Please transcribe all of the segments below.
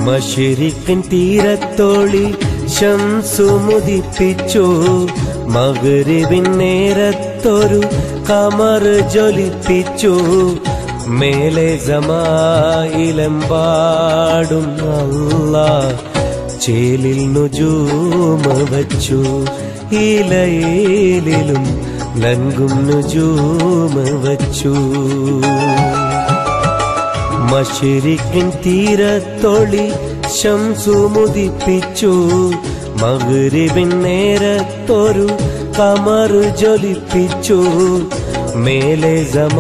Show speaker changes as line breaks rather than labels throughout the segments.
മശരിക്കൻ തീരത്തോളി ശംസുമുദിപ്പിച്ചു. മഗ്‌രിബിൻ നേരത്തൊരു ഖമർ ജ്വലിപ്പിച്ചു. മേലെ സമായിലെമ്പാടും അല്ലാഹ് ചേലിൽ നുജൂമ വച്ചു. ഇലയിലും ലങ്കും നുജൂമ വച്ചു. മശരിക്കൻ തീരത്തൊളി ശംസുമുദിപ്പിച്ചു. മഗ്‌രിബിൻ നേരത്തൊരു ഖമർ ജ്വലിപ്പിച്ചു. മേലെ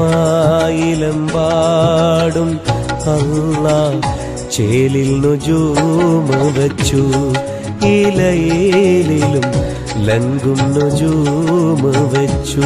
സമായിലെമ്പാടും അല്ലാഹ് ചേലിൽ നുജൂമ വച്ചു. ഇലയിലും ലങ്കും നുജൂമ വച്ചു.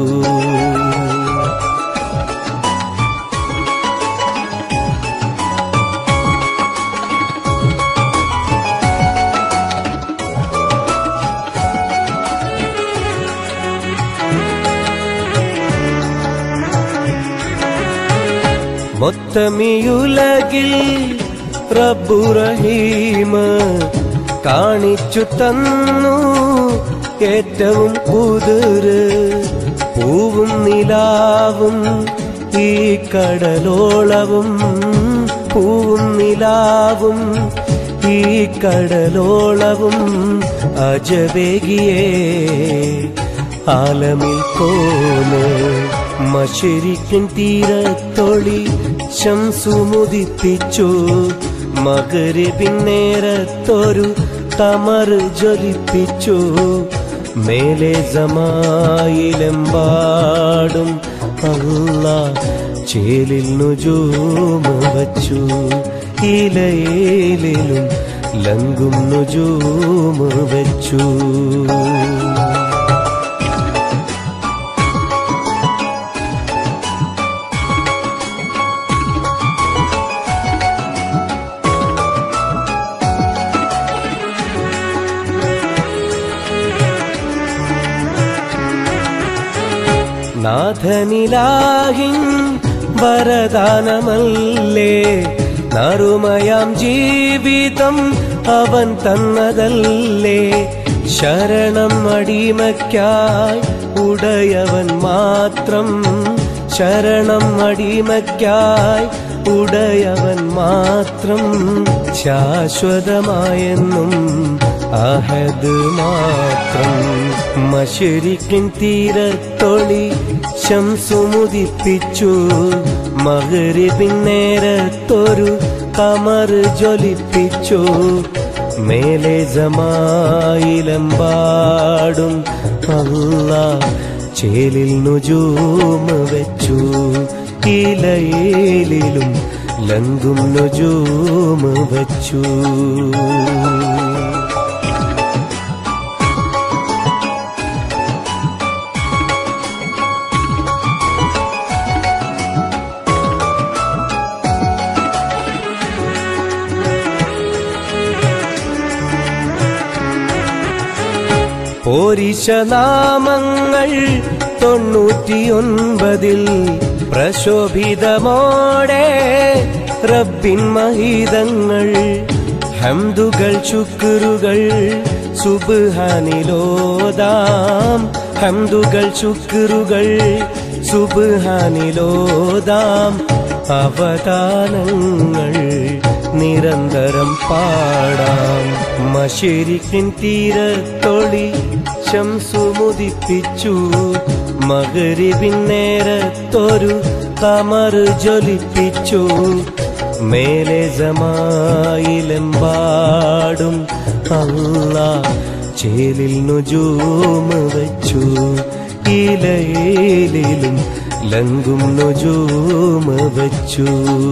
മൊത്തമിയുലകിൽ റബ്ബു റഹീം കാണിച്ചു തന്നു ഏറ്റവും കുതിര്. പൂവും നിലാവും ഈ കടലോളവും. പൂവും നിലാവും ഈ കടലോളവും അജബേകിയേ ആലമിൽ കോന്. മശരിക്കൻ തീരത്തൊളി ശംസുമുദിപ്പിച്ചു. മഗ്‌രിബിൻ നേരത്തൊരു ഖമർ ജ്വലിപ്പിച്ചു. മേലെ സമായിലെമ്പാടും അല്ലാഹ് ചേലിൽ നുജൂമ വച്ചു. ഇലയിലും ലങ്കും നുജൂമ വച്ചു. നാഥനിലാഹിൻ വരദാനമല്ലേ. നറുമയാം ജീവിതം അവൻ തന്നതല്ലേ. ശരണം അടിമയ്ക്കായി ഉടയവൻ മാത്രം. ശരണം അടിമയ്ക്കായി ഉടയവൻ മാത്രം. ശാശ്വതമായെന്നും അഹദ് മാത്രം. മശരിക്കൻ തീരത്തൊളി ശംസുമുദിപ്പിച്ചു. മഗ്‌രിബിൻ നേരത്തൊരു ഖമർ ജ്വലിപ്പിച്ചു. മേലെ സമായിലെമ്പാടും അല്ലാഹ് ചേലിൽ നുജൂമ വച്ചു. ഇലയിലും ലങ്കും നുജൂമ വച്ചു. പോരിശനാമങ്ങൾ 99 പ്രശോഭിതമോടെ റബ്ബിൻ മഹീതങ്ങൾ. ഹംദുകൾ ശുക്റുകൾ സുബ്ഹാനിലോദാം. ഹംദുകൾ ശുക്റുകൾ സുബ്ഹാനിലോദാം. അവദാനങ്ങൾ നിരന്തരം പാടാം. മശരിക്കൻ തീരത്തൊളി ശംസുമുദിപ്പിച്ചു. മഗ്‌രിബിൻ നേരത്തൊരു ഖമർ ജ്വലിപ്പിച്ചു. മേലെ സമായിലെമ്പാടും അല്ലാഹ് ചേലിൽ നുജൂമ വച്ചു. ഇലയിലും ലങ്കും നുജൂമ വച്ചു.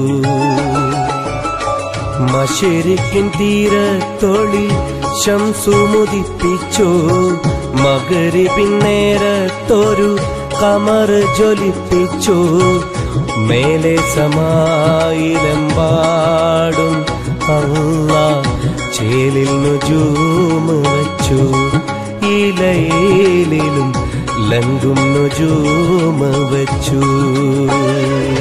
മശരിക്കൻ തീരത്തൊളി ശംസുമുദിപ്പിച്ചു. മഗ്‌രിബിൻ നേരത്തൊരു ഖമർ ജ്വലിപ്പിച്ചു. മേലെ സമായിലെമ്പാടും അല്ലാഹ് ചേലിൽ നുജൂമ വച്ചു. ഇലയിലും ലങ്കും നുജൂമ വച്ചു.